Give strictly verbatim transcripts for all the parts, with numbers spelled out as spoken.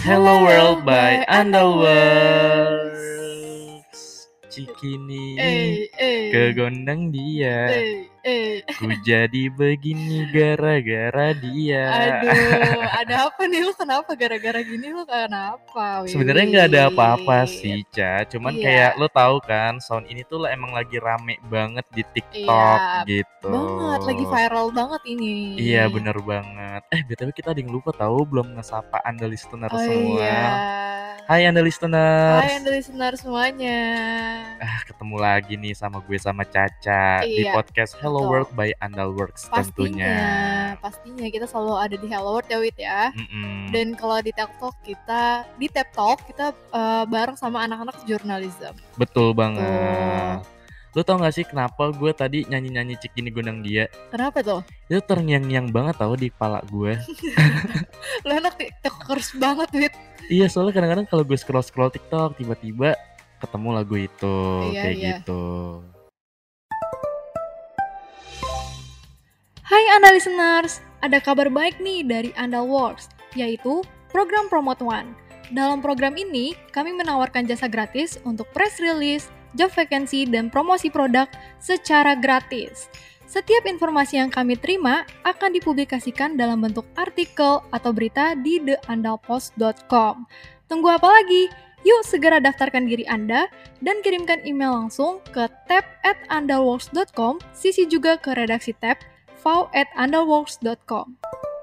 Hello World by by Andalworks. Andalworks. Cikini Eh, eh, kegondang dia. eh, eh. Ku jadi begini gara-gara dia. Aduh, ada apa nih lu? Kenapa gara-gara gini lu kenapa? Sebenarnya nggak ada apa-apa sih, Ca. Cuman Iya. kayak lo tahu kan, sound ini tuh lah emang lagi rame banget di TikTok Iya, gitu. banget, lagi viral banget ini. Iya bener banget. Eh B T W kita ada yang lupa tahu belum ngesapa Anda listener Oh semua. iya. Hai Anda listener. Hai Anda listener semuanya. Ah, ketemu lagi nih sama gue sama Caca di Iya, podcast Hello betul. World by Andalworks tentunya. Pastinya, pastinya kita selalu ada di Hello World ya Wit ya. Mm-mm. Dan kalau di Tap Talk kita, di Tap Talk kita uh, bareng sama anak-anak jurnalism. Betul banget. Lu tau gak sih kenapa gue tadi nyanyi-nyanyi Cikini Gondang Dia? Kenapa tuh? Itu terngiang-ngiang banget tau di kepala gue. Lu anak tiktokers banget Wit. Iya, soalnya kadang-kadang kalau gue scroll-scroll TikTok tiba-tiba ketemu lagu itu. Iya, kayak iya. gitu. Hai Anda listeners, ada kabar baik nih dari Andalworks, yaitu program Promote One. Dalam program ini, kami menawarkan jasa gratis untuk press release, job vacancy, dan promosi produk secara gratis. Setiap informasi yang kami terima akan dipublikasikan dalam bentuk artikel atau berita di the andal post dot com. Tunggu apa lagi? Yuk segera daftarkan diri Anda dan kirimkan email langsung ke tab at andalworks dot com, sisi juga ke redaksi tab v at andalworks dot com.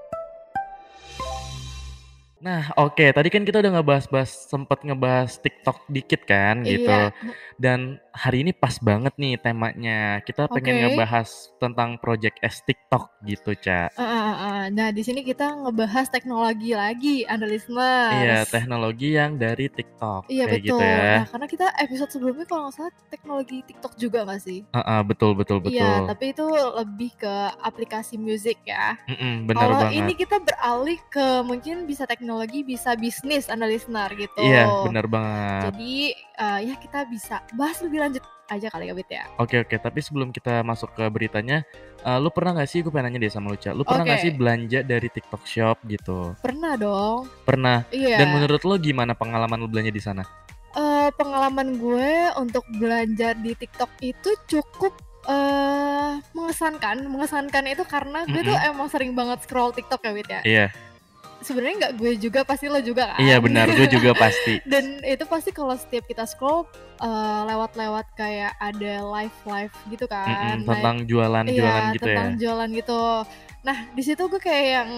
Nah, oke, okay. Tadi kan kita udah ngebahas-bahas, sempat ngebahas TikTok dikit kan, gitu. Iya. Dan hari ini pas banget nih temanya. Kita pengen Oke. ngebahas tentang Project S TikTok gitu, Ca. Uh, uh, uh. Nah, di sini kita ngebahas teknologi lagi, Anda listeners. Iya, teknologi yang dari TikTok, Iya, kayak betul. gitu ya. Nah, karena kita episode sebelumnya kalau nggak salah teknologi TikTok juga nggak sih? Uh-uh, betul, betul, betul. Iya, tapi itu lebih ke aplikasi musik ya. Mm-mm, benar Kalau banget. ini kita beralih ke mungkin bisa teknologi, bisa bisnis, Anda listener gitu. Iya, benar banget. Jadi uh, ya kita bisa bahas lebih lanjut aja kali ya, Wit ya. Oke, oke. Tapi sebelum kita masuk ke beritanya, uh, lu pernah nggak sih, gue pengen nanya deh sama lu, Ca. Lu pernah nggak Oke. sih belanja dari TikTok Shop gitu? Pernah dong. Pernah. Iya. Dan menurut lo gimana pengalaman lu belanja di sana? Uh, pengalaman gue untuk belanja di TikTok itu cukup uh, mengesankan. Mengesankan itu karena gue Mm-mm. tuh emang sering banget scroll TikTok ya, Wit ya. Iya. Sebenarnya nggak gue juga, pasti lo juga kan? Iya benar, gue juga pasti. Dan itu pasti kalau setiap kita scroll uh, lewat-lewat kayak ada live-live gitu kan. Mm-mm, tentang jualan-jualan iya, gitu tentang ya. jualan gitu. Nah, di situ gue kayak yang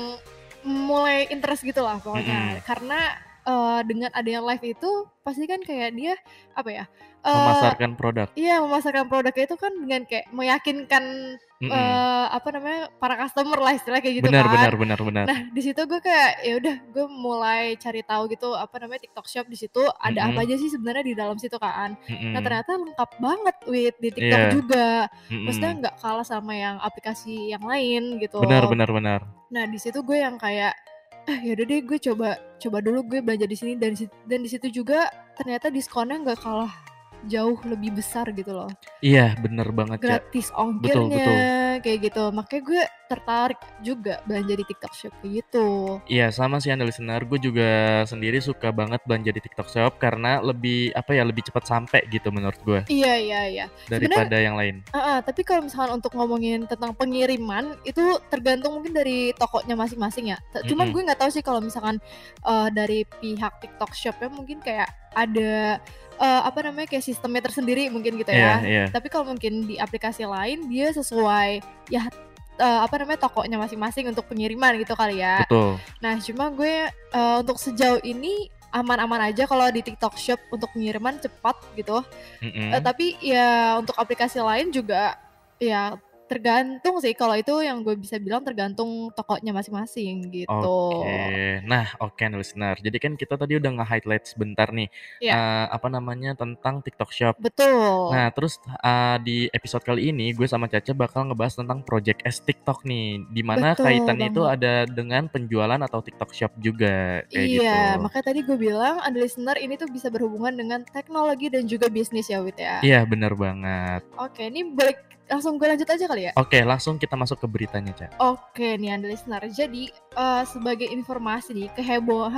mulai interest gitu lah pokoknya. Mm-mm. Karena uh, dengan adanya live itu pasti kan kayak dia apa ya? Uh, memasarkan produk. Iya, memasarkan produknya itu kan dengan kayak meyakinkan uh, apa namanya para customer lah istilahnya kayak gitu benar, kan. Benar, benar, benar. Nah di situ gue kayak ya udah gue mulai cari tahu gitu apa namanya TikTok Shop, di situ ada Mm-mm. apa aja sih sebenarnya di dalam situ kan. Mm-mm. Nah ternyata lengkap banget Wit di TikTok yeah. juga. Mm-mm. Maksudnya nggak kalah sama yang aplikasi yang lain gitu. Benar, benar, benar. Nah di situ gue yang kayak eh yaudah deh gue coba coba dulu gue belanja di sini, dan dan di situ juga ternyata diskonnya nggak kalah jauh lebih besar gitu loh. Iya bener banget, gratis Ca. ongkirnya, betul, betul. kayak gitu. Makanya gue tertarik juga belanja di TikTok Shop kayak gitu. Iya sama sih Anda listener, gue juga sendiri suka banget belanja di TikTok Shop karena lebih apa ya lebih cepat sampai gitu menurut gue. Iya iya iya. Daripada Sebenernya, yang lain. Uh, uh, tapi kalau misalkan untuk ngomongin tentang pengiriman itu tergantung mungkin dari tokonya masing-masing ya. Cuman Mm-mm. gue nggak tahu sih kalau misalkan uh, dari pihak TikTok Shopnya mungkin kayak ada uh, apa namanya kayak sistemnya tersendiri mungkin gitu ya. Yeah, yeah. Tapi kalau mungkin di aplikasi lain dia sesuai ya uh, apa namanya tokonya masing-masing untuk pengiriman gitu kali ya. Betul. Nah cuma gue uh, untuk sejauh ini aman-aman aja kalau di TikTok Shop untuk pengiriman cepat gitu. Uh, tapi ya untuk aplikasi lain juga ya tergantung sih, kalau itu yang gue bisa bilang tergantung tokonya masing-masing gitu. Oke, nah oke okay, listener. Jadi kan kita tadi udah nge-highlight sebentar nih, ya. uh, apa namanya tentang TikTok Shop. Betul. Nah terus uh, di episode kali ini gue sama Caca bakal ngebahas tentang Project S TikTok nih, dimana Betul kaitannya banget. itu ada dengan penjualan atau TikTok Shop juga kayak iya, gitu. Iya, makanya tadi gue bilang Anda listener ini tuh bisa berhubungan dengan teknologi dan juga bisnis ya Wit ya. Iya benar banget. Oke, ini balik langsung gue lanjut aja kali ya. Oke, langsung kita masuk ke beritanya, Ca. Oke nih Anda listener, jadi uh, sebagai informasi nih kehebohan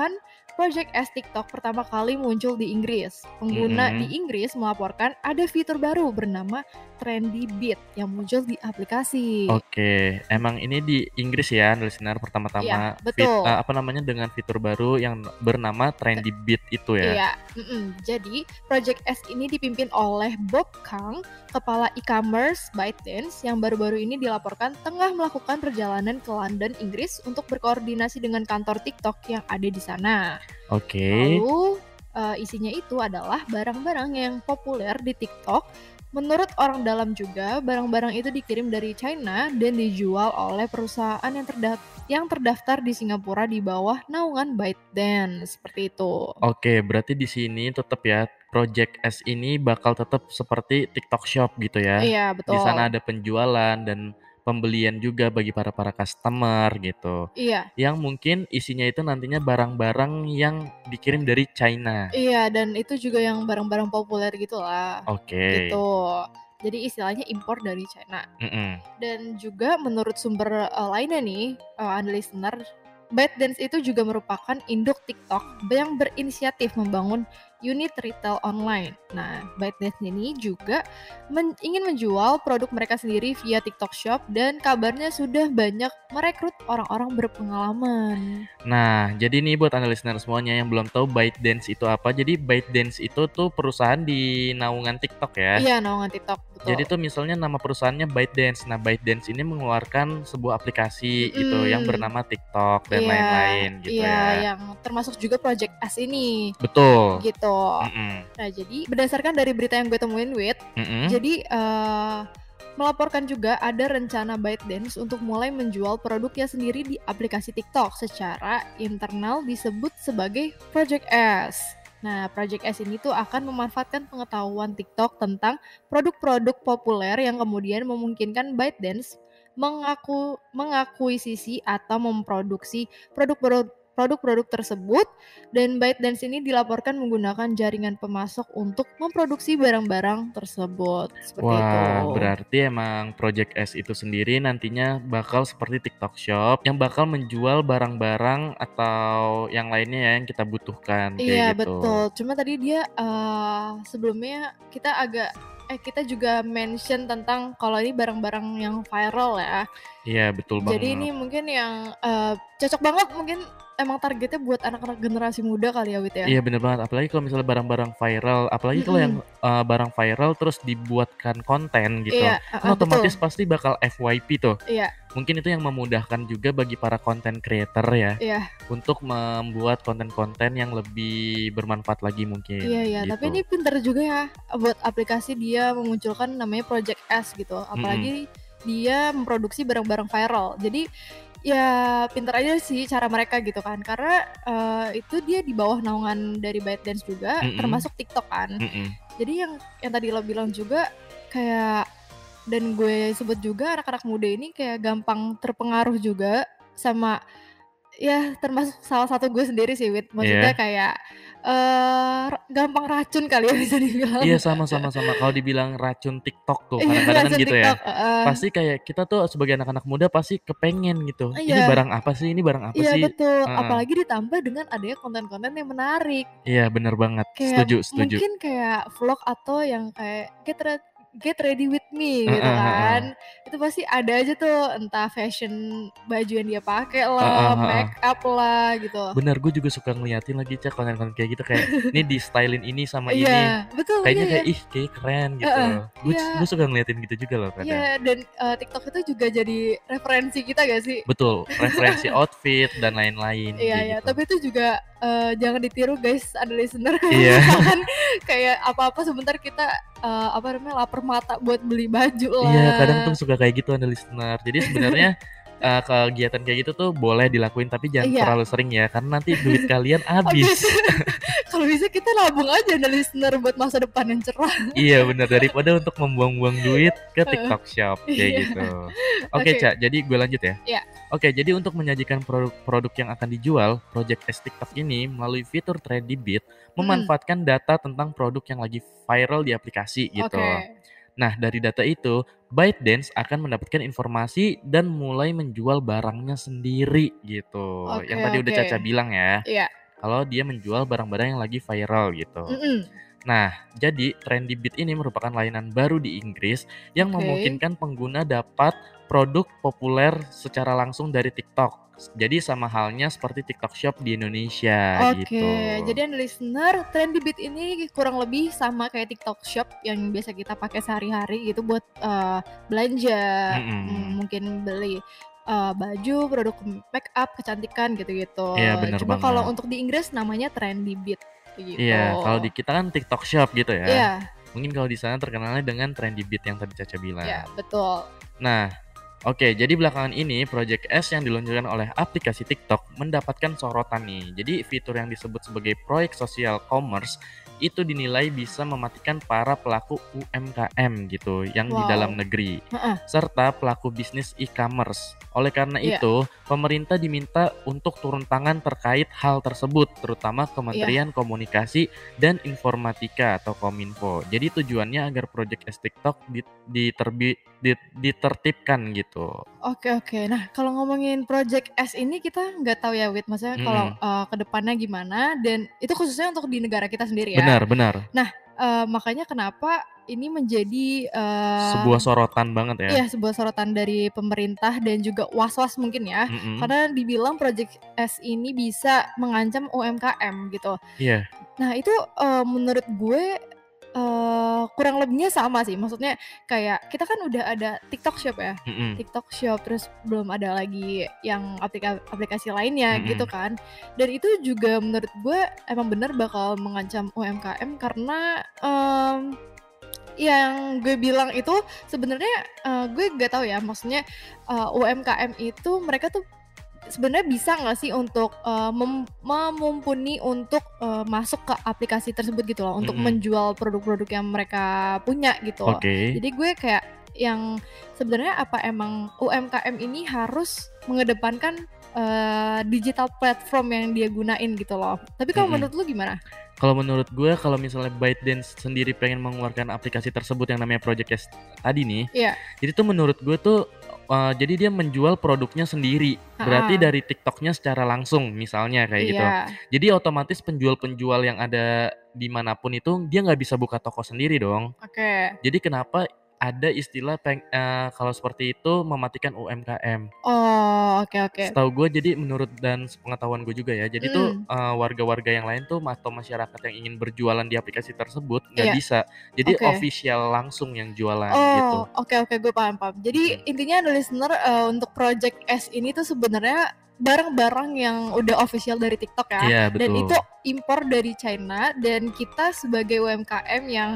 Project S TikTok pertama kali muncul di Inggris. Pengguna di Mhm. Inggris melaporkan ada fitur baru bernama Trendy Beat yang muncul di aplikasi. Oke, emang ini di Inggris ya, listener Iya, pertama fit eee, betul. apa namanya, dengan fitur baru yang bernama Te Trendy Beat itu ya? Iya, mhm. Jadi, Project S ini dipimpin oleh Bob Kang, kepala e-commerce ByteDance yang baru-baru ini dilaporkan tengah melakukan perjalanan ke London, Inggris untuk berkoordinasi dengan kantor TikTok yang ada di sana. Oke. Lalu, eee, isinya itu adalah barang-barang yang populer di TikTok. Menurut orang dalam juga, barang-barang itu dikirim dari China dan dijual oleh perusahaan yang terda yang terdaftar di Singapura di bawah naungan ByteDance, seperti itu. Oke, berarti di sini tetap ya, Project S ini bakal tetap seperti TikTok Shop gitu ya. Iya, Di sana betul. ada penjualan dan pembelian juga bagi para para customer gitu. Iya. Yang mungkin isinya itu nantinya barang-barang yang dikirim dari China. Iya, dan itu juga yang barang-barang populer gitulah, Oke. gitu. Jadi istilahnya impor dari China. Mhm. Dan juga menurut sumber, eee, lainnya nih, eee, ada listener, ByteDance itu juga merupakan induk TikTok yang berinisiatif membangun unit retail online. Nah, ByteDance ini juga men ingin menjual produk mereka sendiri via TikTok Shop dan kabarnya sudah banyak merekrut orang-orang berpengalaman. Nah, jadi nih buat anda listener semuanya yang belum tahu ByteDance itu apa, jadi ByteDance itu tuh perusahaan di naungan TikTok ya. Iya, naungan TikTok, Jadi betul. tuh misalnya nama perusahaannya ByteDance. Nah, ByteDance ini mengeluarkan sebuah aplikasi gitu yang Mhm. bernama TikTok dan Iya, lain-lain gitu iya, ya. yang termasuk juga Project S ini, Betul. gitu. Mhm. Nah, jadi berdasarkan dari berita yang gue temuin, Wit, Mhm. jadi, eee, melaporkan juga ada rencana ByteDance untuk mulai menjual produknya sendiri di aplikasi TikTok secara internal disebut sebagai Project S. Nah, Project S ini tuh akan memanfaatkan pengetahuan TikTok tentang produk-produk populer yang kemudian memungkinkan ByteDance mengaku mengakuisisi atau memproduksi produk-produk produk-produk tersebut, dan ByteDance ini dilaporkan menggunakan jaringan pemasok untuk memproduksi barang-barang tersebut, seperti itu. Wah, berarti emang Project S itu sendiri nantinya bakal seperti TikTok Shop yang bakal menjual barang-barang atau yang lainnya ya yang kita butuhkan Iya, kayak gitu. betul. Cuma tadi dia, eee, sebelumnya kita agak eh, kita juga mention tentang kalau ini barang-barang yang viral ya. Iya, betul Jadi banget. ini mungkin yang, eee, cocok banget mungkin emang targetnya buat anak-anak generasi muda kali ya, Wit, ya? Iya bener banget, apalagi kalau misalnya barang-barang viral, apalagi kalau yang, Mhm. eee, barang viral terus dibuatkan konten gitu, Iya, kan heeh, otomatis betul. pasti bakal F Y P tuh. Iya. Mungkin itu yang memudahkan juga bagi para content creator ya, Iya. untuk membuat konten-konten yang lebih bermanfaat lagi Iya, mungkin, iya, tapi ini gitu. pinter juga ya, buat aplikasi dia memunculkan namanya Project S gitu, Mhm. apalagi dia memproduksi barang-barang viral. Jadi, ya pinter aja sih cara mereka gitu kan, karena, eee, itu dia di bawah naungan dari ByteDance juga, Mhm. termasuk TikTok kan. Mhm. Jadi yang yang tadi lo bilang juga kayak dan gue sebut juga anak-anak muda ini kayak gampang terpengaruh juga sama ya termasuk salah satu gue sendiri sih, Wit. Maksudnya Iya. kayak, eee, ra gampang racun kali ya bisa Iya, dibilang. sama sama sama, kalau dibilang racun TikTok tuh Iya, kadang-kadang kan racun gitu ya. TikTok, heeh. Pasti kayak kita tuh sebagai anak-anak muda pasti kepengen gitu, "Ini Iya. barang apa sih ini barang apa Iya, sih?" betul, Heeh. apalagi ditambah dengan adanya konten-konten yang menarik. Iya, bener banget, Kayak setuju setuju. mungkin kayak vlog atau yang kayak get red get ready with me gitu Heeh heeh. kan. Itu pasti ada aja tuh entah fashion baju yang dia Heeh pakelah, heeh. makeup-lah gitu. Bener, gue juga suka ngeliatin lagi Ca, konten-konten kayak gitu kayak, "Nih di-style-in ini sama Iya, ini, betul, iya kayaknya iya. kayak, ih kayaknya keren," gitu. Heeh, Gue iya. gue suka ngeliatin gitu juga loh kadang. Iya, dan, eee, TikTok itu juga jadi referensi kita gak sih? Betul, referensi outfit dan lain-lain Iya, kayak iya, gitu. tapi itu juga, eee, jangan ditiru guys, ada listener kalau Iya. misalkan kayak apa-apa sebentar kita, eee, apa namanya, lapar mata buat beli Iya, kadang tuh bajulah. suka kayak gitu ada listener. Jadi sebenarnya, eee, kegiatan kayak gitu tuh boleh dilakuin tapi jangan Iya. terlalu sering ya, karena nanti duit kalian habis. Habis. Kalau bisa kita nabung aja ada listener buat masa depan yang cerah. Iya bener, daripada untuk membuang-buang duit ke Heeh, TikTok Shop, kayak iya. gitu. Oke Oke. Ca, jadi gue lanjut ya. Iya. Oke, jadi untuk menyajikan produk-produk yang akan dijual, Project S TikTok ini melalui fitur Trendy Beat Mhm. memanfaatkan data tentang produk yang lagi viral di aplikasi gitu. Oke. Nah, dari data itu, ByteDance akan mendapatkan informasi dan mulai menjual barangnya sendiri gitu, Oke, yang tadi udah oke. Caca bilang ya. Iya. kalau dia menjual barang-barang yang lagi viral gitu. Mhm. Nah, jadi Trendybit ini merupakan layanan baru di Inggris yang Oke. memungkinkan pengguna dapat produk populer secara langsung dari TikTok. Jadi sama halnya seperti TikTok Shop di Indonesia Oke, gitu. jadi Anda listener, Trendybit ini kurang lebih sama kayak TikTok Shop yang biasa kita pakai sehari-hari gitu buat uh, belanja, mm, Mhm. mungkin beli uh, baju, produk make up, kecantikan gitu-gitu. Iya bener Cuma kalau banget. untuk di Inggris namanya Trendybit gitu. Iya, kalau di kita kan TikTok Shop gitu ya. Iya, Mungkin kalau di sana terkenalnya dengan Trendybit yang tadi Caca iya bilang. betul. Nah, oke, jadi belakangan ini Project S yang diluncurkan oleh aplikasi TikTok mendapatkan sorotan nih. Jadi fitur yang disebut sebagai proyek sosial commerce itu dinilai bisa mematikan para pelaku U M K M gitu yang di dalam Wow. negeri Heeh, serta pelaku bisnis e-commerce. Oleh karena iya, itu, pemerintah diminta untuk turun tangan terkait hal tersebut, terutama iya. Kementerian Komunikasi dan Informatika atau Kominfo. Jadi tujuannya agar Project S TikTok di- diterbi- di- ditertibkan gitu. Oke, oke. Nah, kalau ngomongin Project S ini kita nggak tahu ya, Wit, maksudnya kalau, Mhm. eee, ke depannya gimana dan itu khususnya untuk di negara kita sendiri ya. Benar benar. Nah, eee, makanya kenapa ini menjadi, eee, Sebuah sorotan banget ya. iya sebuah sorotan dari pemerintah dan juga was-was mungkin ya, Mhm. karena dibilang Project S ini bisa mengancam U M K M gitu. Iya. Nah itu, eee, menurut gue, eee, kurang lebihnya sama sih, maksudnya kayak kita kan udah ada TikTok Shop ya, Mhm. TikTok Shop, terus belum ada lagi yang aplika aplikasi lainnya gitu Mhm. kan. Dan itu juga menurut gue emang bener bakal mengancam U M K M karena, mmm, yang gue bilang itu sebenarnya, eee, gue nggak tahu ya, maksudnya, eee, U M K M itu mereka tuh sebenarnya bisa nggak sih untuk, eee, mem memumpuni untuk, eee, masuk ke aplikasi tersebut gitu loh, untuk Mhm. menjual produk-produk yang mereka punya gitu. Oke. Jadi gue kayak yang sebenarnya apa emang U M K M ini harus mengedepankan, eee, digital platform yang dia gunain gitu loh. Tapi kalau Mhm. menurut lu gimana? Kalau menurut gue, kalau misalnya ByteDance sendiri pengen mengeluarkan aplikasi tersebut yang namanya Project S tadi nih, Iya, jadi tuh menurut gue tuh, eee, jadi dia menjual produknya sendiri. Berarti heeh, dari TikTok-nya secara langsung misalnya kayak gitu. iya, Jadi otomatis penjual-penjual yang ada di manapun itu dia nggak bisa buka toko sendiri dong. oke. Jadi kenapa ada istilah peng eee, kalau seperti itu mematikan U M K M. Oh, oke, oke. Setahu gue jadi menurut dan sepengetahuan gue juga ya, jadi tuh, Mhm, eee, warga-warga yang lain tuh atau masyarakat yang ingin berjualan di aplikasi tersebut nggak iya, bisa. Jadi oke. official langsung yang jualan Oh, gitu. oke, oke, gue paham, paham. Jadi Mhm. intinya ada listener, eee, untuk Project S ini tuh sebenarnya barang-barang yang udah official dari TikTok ya, Iya dan itu betul. impor dari China dan kita sebagai U M K M yang,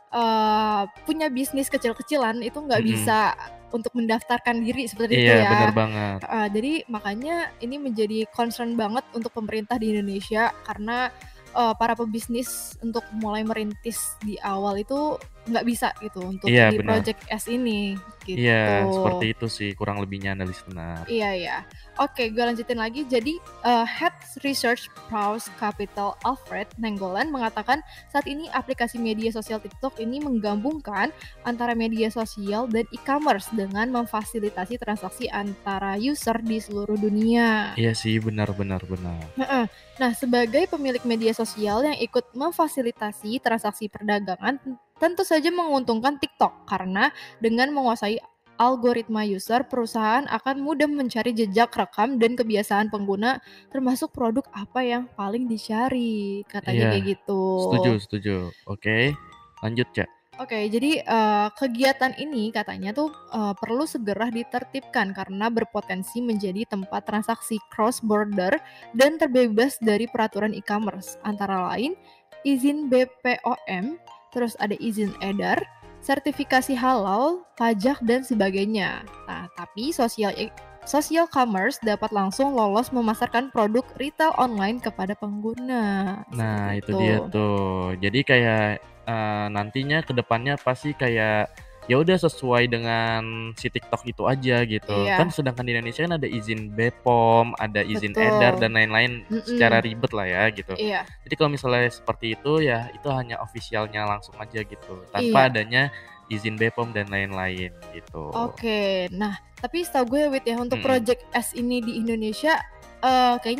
eee, punya bisnis kecil-kecilan itu nggak Mhm. bisa untuk mendaftarkan diri seperti itu Iya bener ya. banget. Heeh, jadi makanya ini menjadi concern banget untuk pemerintah di Indonesia karena, eee, para pebisnis untuk mulai merintis di awal itu nggak bisa gitu untuk Iya di benar. Project S ini, Iya gitu. seperti itu sih kurang lebihnya analis benar. Iya, iya. Oke, gue lanjutin lagi. Jadi, eee, Head Research Praus Capital Alfred Nainggolan mengatakan, saat ini aplikasi media sosial TikTok ini menggabungkan antara media sosial dan e-commerce dengan memfasilitasi transaksi antara user di seluruh dunia. Iya sih benar benar benar. Heeh. Nah, sebagai pemilik media sosial yang ikut memfasilitasi transaksi perdagangan, ten- tentu saja menguntungkan TikTok karena dengan menguasai algoritma user, perusahaan akan mudah mencari jejak rekam dan kebiasaan pengguna, termasuk produk apa yang paling dicari, katanya Iya, kayak gitu. setuju setuju. Oke, lanjut, Cak. Oke, jadi, eee, kegiatan ini katanya tuh, eee, perlu segera ditertibkan karena berpotensi menjadi tempat transaksi cross border dan terbebas dari peraturan e-commerce, antara lain izin B P O M, terus ada izin edar, sertifikasi halal, pajak, dan sebagainya. Nah, tapi sosial e social commerce dapat langsung lolos memasarkan produk retail online kepada pengguna, Nah, seperti itu dia itu. tuh. Jadi kayak, eee, nantinya ke depannya pasti kayak, ya udah sesuai dengan si TikTok itu aja gitu. Kan Iya, sedangkan di Indonesia kan ada izin B P O M, ada izin edar betul. dan lain-lain secara Mhm, ribet lah ya gitu. iya, Jadi kalau misalnya seperti itu ya itu hanya official-nya langsung aja gitu, tanpa iya, adanya izin B P O M dan lain-lain gitu. oke. Nah, tapi setahu gue Wit ya, untuk Mhm. Project S ini di Indonesia, eee, kayaknya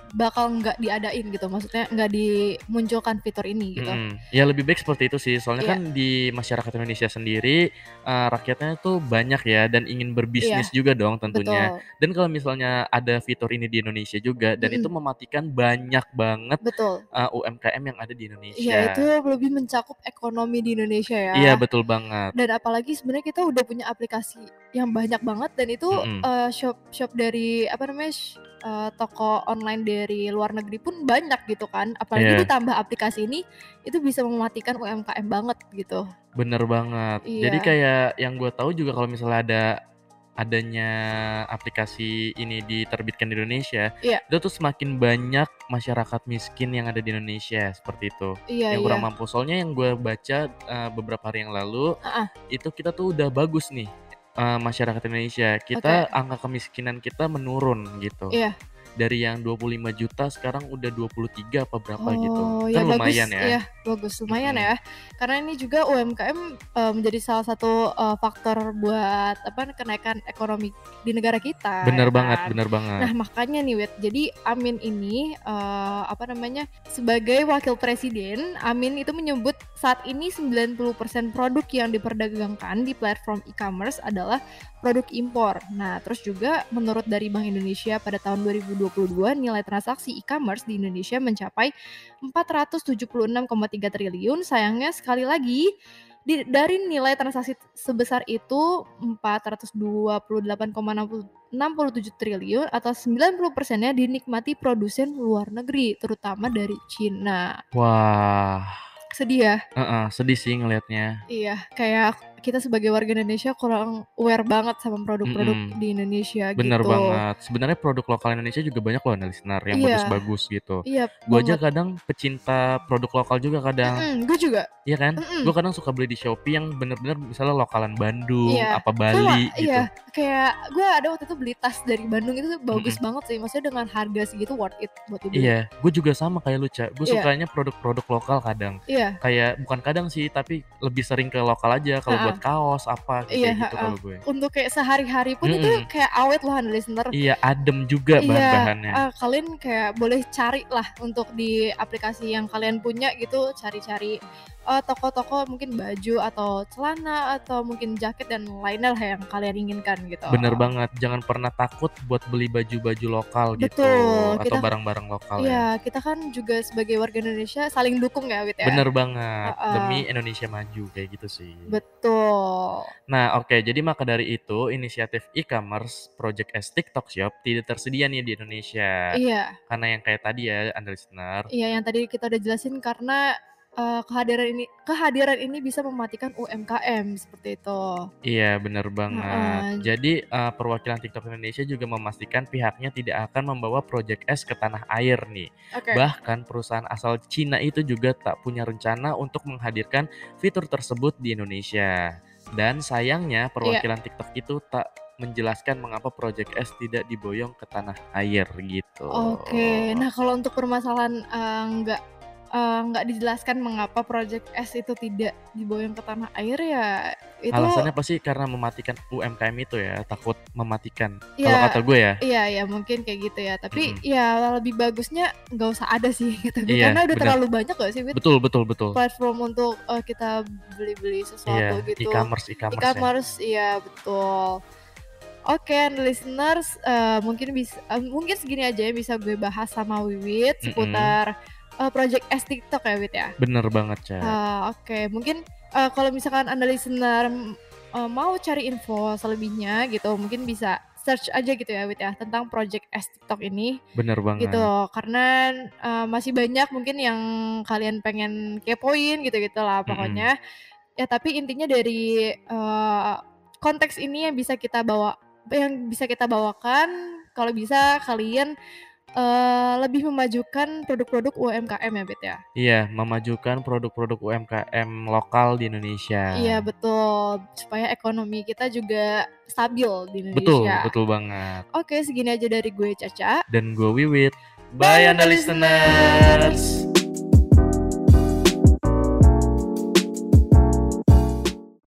bakal nggak diadain gitu, maksudnya nggak dimunculkan fitur ini gitu. Mm-mm. Ya lebih baik seperti itu sih, soalnya Iya. kan di masyarakat Indonesia sendiri uh, rakyatnya tuh banyak ya dan ingin berbisnis Iya, juga dong tentunya. betul. Dan kalau misalnya ada fitur ini di Indonesia juga dan itu Mm-mm. mematikan banyak banget Betul. uh, U M K M yang ada di Iya, itu Indonesia. lebih mencakup ekonomi di Indonesia Iya ya. betul banget. Dan apalagi sebenarnya kita udah punya aplikasi yang banyak banget dan itu Mm-mm. uh, shop-shop dari apa namanya sh- uh, toko online dari luar negeri pun banyak gitu kan. Apalagi Iya. ditambah aplikasi ini itu bisa mematikan U M K M banget gitu. Bener banget. Jadi Iya. kayak yang gue tahu juga kalau misalnya ada adanya aplikasi ini diterbitkan di Indonesia, Iya. itu tuh semakin banyak masyarakat miskin yang ada di Indonesia seperti itu. Iya, Yang iya. kurang mampu. Soalnya yang gue baca uh, beberapa hari yang lalu, Uh-uh. itu kita tuh udah bagus nih uh, masyarakat Indonesia. Kita Oke. angka kemiskinan kita menurun gitu. Iya. Dari yang dua puluh lima juta sekarang udah dua puluh tiga apa berapa gitu. Oh Kan ya lumayan bagus, ya. iya bagus lumayan Mm-mm. ya. Karena ini juga U M K M uh, menjadi salah satu uh, faktor buat apa kenaikan ekonomi di negara kita. Bener ya banget, kan? bener banget. Nah makanya nih Wit, jadi Amin ini uh, apa namanya sebagai wakil presiden, Amin itu menyebut saat ini sembilan puluh persen produk yang diperdagangkan di platform e-commerce adalah produk impor. Nah terus juga menurut dari Bank Indonesia pada tahun dua ribu dua puluh dua nilai transaksi e-commerce di Indonesia mencapai empat ratus tujuh puluh enam koma tiga triliun. Sayangnya sekali lagi di, dari nilai transaksi sebesar itu empat ratus dua puluh delapan koma enam puluh tujuh triliun atau sembilan puluh persennya dinikmati produsen luar negeri, terutama dari Cina. Wah. Sedih ya? Uh-uh, sedih sih ngelihatnya. Iya, kayak kita sebagai warga Indonesia kurang aware banget sama produk-produk Mm-mm. di Indonesia Bener gitu. banget. Sebenarnya produk lokal Indonesia juga banyak loh listener yang Iya. bagus-bagus gitu. Iya Gue aja banget. kadang pecinta produk lokal juga kadang. Mm-mm, gue juga. Iya kan? Mm-mm. Gue kadang suka beli di Shopee yang bener-bener misalnya lokalan Bandung, Iya, apa sama, Bali gitu. iya. Kayak gue ada waktu itu beli tas dari Bandung itu tuh bagus Mm-mm. banget sih. Maksudnya dengan harga segitu worth it buat dibeli. Iya, gue juga sama kayak lu, Ca. Gue Iya. sukanya produk-produk lokal kadang. Iya. Kayak bukan kadang sih, tapi lebih sering ke lokal aja kalau Ha-ha. buat kaos apa Iya, kayak gitu ha-ha. kalau gue. Untuk kayak sehari-hari pun itu Mm-mm. kayak awet loh listener. Iya, adem juga Iya, bahan-bahannya. uh, kalian kayak boleh cari lah untuk di aplikasi yang kalian punya gitu, cari-cari uh, toko-toko mungkin baju atau celana atau mungkin jaket dan lainnya lah yang kalian inginkan gitu. Bener banget, jangan pernah takut buat beli baju-baju lokal gitu. Betul, Atau kita barang-barang lokal ya. Iya, kita kan juga sebagai warga Indonesia saling dukung ya, Wit ya. Bener banget, Ha-ha. demi Indonesia maju kayak gitu sih. Betul. Nah oke, jadi maka dari itu inisiatif e-commerce Project S TikTok Shop tidak tersedia nih di Indonesia. Iya. Karena yang kayak tadi ya, Anda listener. Iya, yang tadi kita udah jelasin karena uh, kehadiran ini kehadiran ini bisa mematikan U M K M seperti itu. Iya, bener banget. Ha-ha. Jadi uh, perwakilan TikTok Indonesia juga memastikan pihaknya tidak akan membawa Project S ke tanah air nih. Oke. Bahkan perusahaan asal Cina itu juga tak punya rencana untuk menghadirkan fitur tersebut di Indonesia. Dan sayangnya perwakilan TikTok itu tak menjelaskan mengapa Project S tidak diboyong ke tanah air gitu. Oke, nah kalau untuk permasalahan uh, nggak uh, nggak dijelaskan mengapa Project S itu tidak diboyong ke tanah air ya itu Alasannya pasti karena mematikan U M K M itu ya, takut mematikan. ya, Kalau kata gue ya. Iya ya mungkin kayak gitu ya, tapi Mm-mm. ya lebih bagusnya nggak usah ada sih gitu. Iya, Karena udah bener. terlalu banyak gak sih Wit? Betul betul betul. Platform untuk uh, kita beli-beli sesuatu Iya, gitu. e-commerce e-commerce. E-commerce iya betul. Oke, okay, listeners, uh, mungkin bisa, uh, mungkin segini aja yang bisa gue bahas sama Wiwit seputar uh, Project S TikTok ya, Wit ya. Bener banget, Ca. Uh, Oke, okay. Mungkin uh, kalau misalkan anda listener uh, mau cari info selebihnya gitu, mungkin bisa search aja gitu ya, Wit ya, tentang Project S TikTok ini. Bener banget. Gitu, karena uh, masih banyak mungkin yang kalian pengen kepoin gitu-gitu lah pokoknya. Mm-mm. Ya tapi intinya dari uh, konteks ini yang bisa kita bawa yang bisa kita bawakan kalau bisa kalian uh, lebih memajukan produk-produk U M K M ya Bet ya. Iya, memajukan produk-produk U M K M lokal di Indonesia. Iya betul, supaya ekonomi kita juga stabil di Betul, Indonesia. betul banget. Oke, segini aja dari gue Caca dan gue Wiwit. Bye, Bye Anda listeners.